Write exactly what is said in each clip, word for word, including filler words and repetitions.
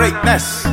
greatness.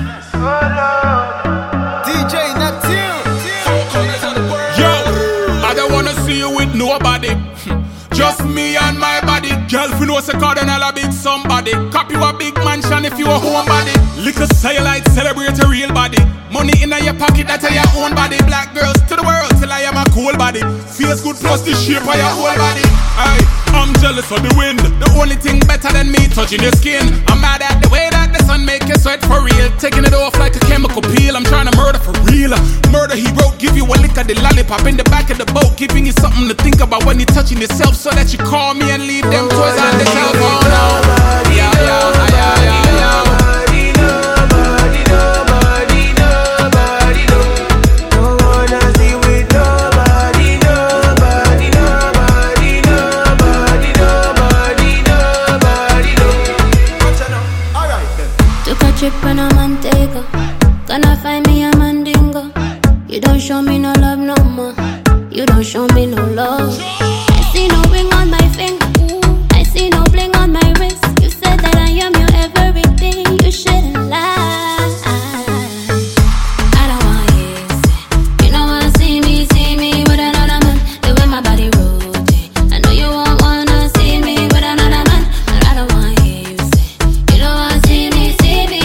D J Neptune. Yo, I don't wanna see you with nobody. Just me and my body. Girl, if you know say Cardinal a big somebody. Copy you a big mansion if you a homebody. Liquor cellulite, celebrate a real body. Money in your pocket, that's your own body. Black girls to the world till I am a cool body. Feels good plus the shape of your whole body. Aye, I'm jealous of the wind. The only thing better than me touching your skin. I'm mad at the way that the sun make you sweat for real. Taking it off like a chemical peel. I'm trying to murder for real. Murder he wrote, give you a lick of the lollipop in the back of the boat, giving you something to think about when you're touching yourself, so that you call me and leave them toys on the cell phone. Oh, yeah, yeah, yeah, yeah, yeah. Trip and a Montego, gonna find me a mandingo. You don't show me no love no more. You don't show me no love. I see no ring on my finger. I see no bling on my wrist. You said that I am your everything. You shouldn't lie. I don't want you. You don't wanna see me, see me with another man. The way my body rotate. I know you won't wanna see me with another man, but I don't want you. You say you don't wanna see me, see me.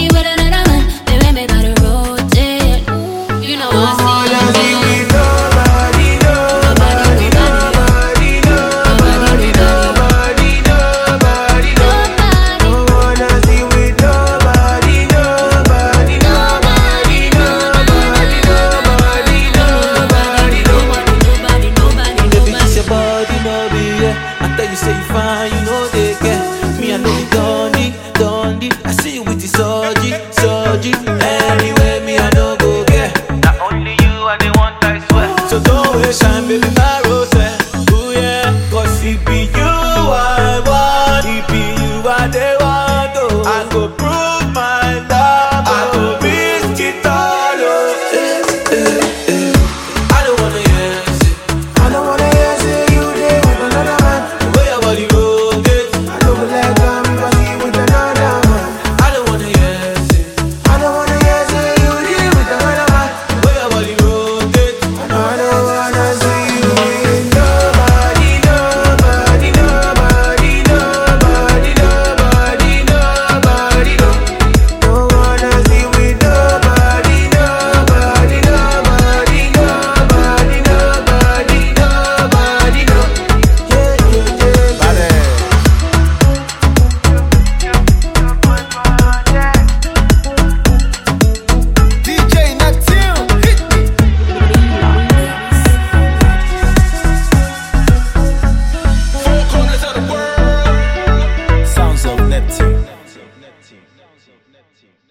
Anyway, me I no go get. Not only you and they want, I swear. So don't waste time, baby, my rose. Ooh yeah, cause it be you I want, it be you I they want. Oh, I go prove my love, I go risk it all. Oh, eh, eh, eh. I don't wanna hear it. I don't wanna hear say you there with another man. The way your body rotate, I don't go let down if I see you with another man. I don't wanna hear. Sounds of Neptune.